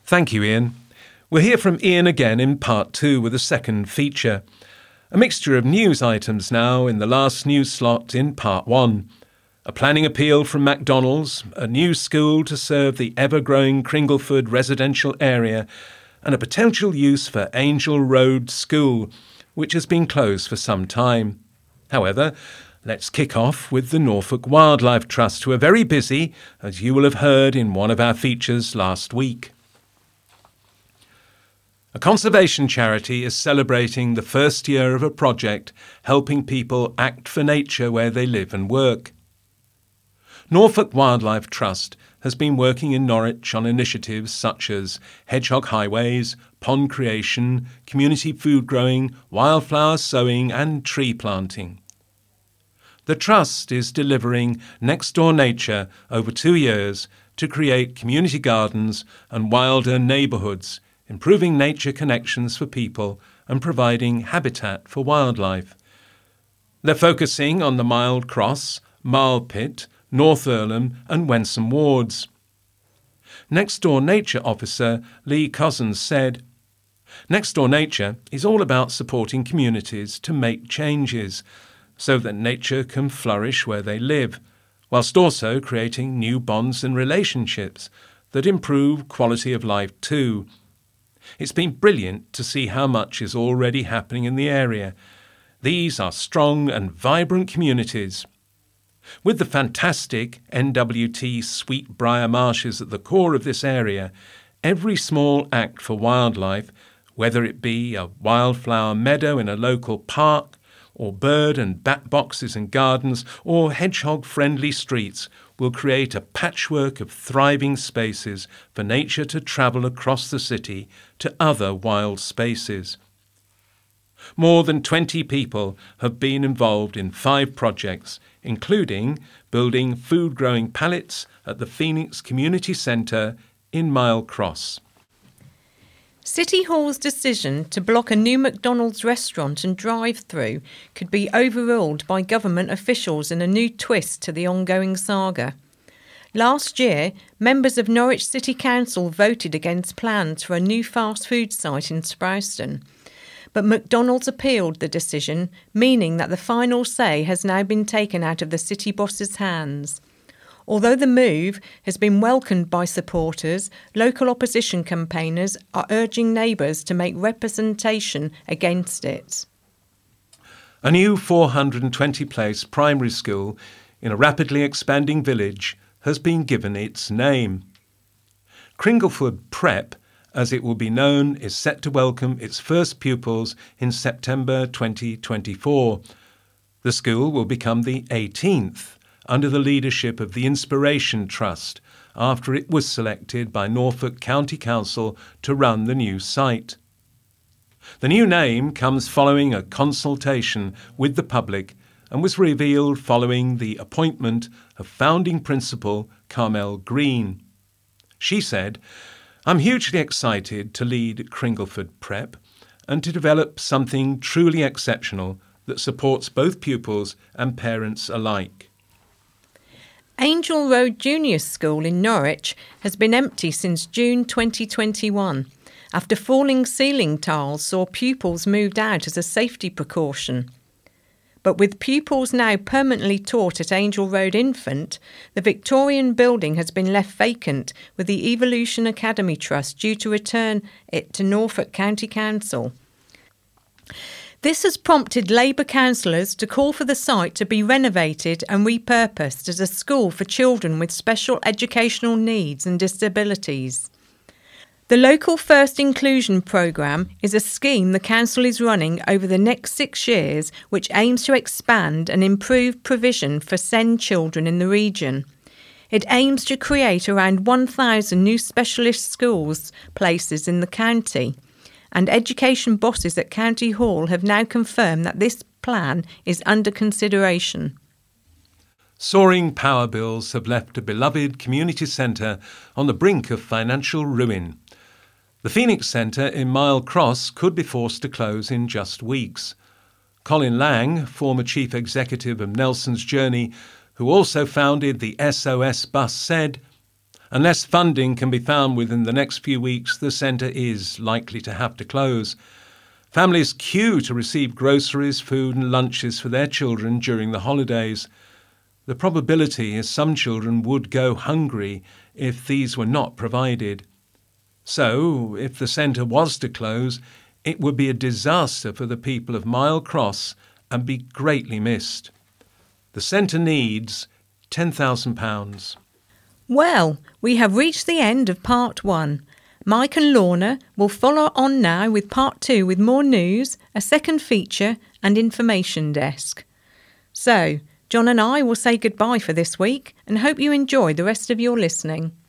Thank you, Ian. We'll hear from Ian again in part 2 with a second feature. A mixture of news items now in the last news slot in part 1. A planning appeal from McDonald's, a new school to serve the ever-growing Cringleford residential area, and a potential use for Angel Road School, which has been closed for some time. However, let's kick off with the Norfolk Wildlife Trust, who are very busy, as you will have heard in one of our features last week. A conservation charity is celebrating the first year of a project helping people act for nature where they live and work. Norfolk Wildlife Trust has been working in Norwich on initiatives such as hedgehog highways, pond creation, community food growing, wildflower sowing and tree planting. The Trust is delivering Next Door Nature over 2 years to create community gardens and wilder neighbourhoods, improving nature connections for people and providing habitat for wildlife. They're focusing on the Mild Cross, Marlpit, North Earlham and Wensum wards. Next Door Nature Officer Lee Cousins said, "Next Door Nature is all about supporting communities to make changes so that nature can flourish where they live, whilst also creating new bonds and relationships that improve quality of life too. It's been brilliant to see how much is already happening in the area. These are strong and vibrant communities. With the fantastic NWT Sweetbriar Marshes at the core of this area, every small act for wildlife, whether it be a wildflower meadow in a local park, or bird and bat boxes and gardens, or hedgehog-friendly streets, will create a patchwork of thriving spaces for nature to travel across the city to other wild spaces." More than 20 people have been involved in 5 projects, including building food-growing pallets at the Phoenix Community Centre in Mile Cross. City Hall's decision to block a new McDonald's restaurant and drive-through could be overruled by government officials in a new twist to the ongoing saga. Last year, members of Norwich City Council voted against plans for a new fast food site in Sprowston. But McDonald's appealed the decision, meaning that the final say has now been taken out of the city boss's hands. Although the move has been welcomed by supporters, local opposition campaigners are urging neighbours to make representation against it. A new 420-place primary school in a rapidly expanding village has been given its name. Cringleford Prep, as it will be known, is set to welcome its first pupils in September 2024. The school will become the 18th under the leadership of the Inspiration Trust after it was selected by Norfolk County Council to run the new site. The new name comes following a consultation with the public and was revealed following the appointment of founding principal Carmel Green. She said, "I'm hugely excited to lead Cringleford Prep and to develop something truly exceptional that supports both pupils and parents alike." Angel Road Junior School in Norwich has been empty since June 2021 after falling ceiling tiles saw pupils moved out as a safety precaution. But with pupils now permanently taught at Angel Road Infant, the Victorian building has been left vacant with the Evolution Academy Trust due to return it to Norfolk County Council. This has prompted Labour councillors to call for the site to be renovated and repurposed as a school for children with special educational needs and disabilities. The Local First Inclusion Programme is a scheme the council is running over the next 6 years which aims to expand and improve provision for SEND children in the region. It aims to create around 1,000 new specialist schools places in the county, and education bosses at County Hall have now confirmed that this plan is under consideration. Soaring power bills have left a beloved community centre on the brink of financial ruin. The Phoenix Centre in Mile Cross could be forced to close in just weeks. Colin Lang, former chief executive of Nelson's Journey, who also founded the SOS Bus, said, Unless funding can be found within the next few weeks, the centre is likely to have to close. Families queue to receive groceries, food and lunches for their children during the holidays. The probability is some children would go hungry if these were not provided. So, if the centre was to close, it would be a disaster for the people of Mile Cross and be greatly missed. The centre needs £10,000. Well, we have reached the end of part 1. Mike and Lorna will follow on now with part 2 with more news, a second feature and information desk. So, John and I will say goodbye for this week and hope you enjoy the rest of your listening.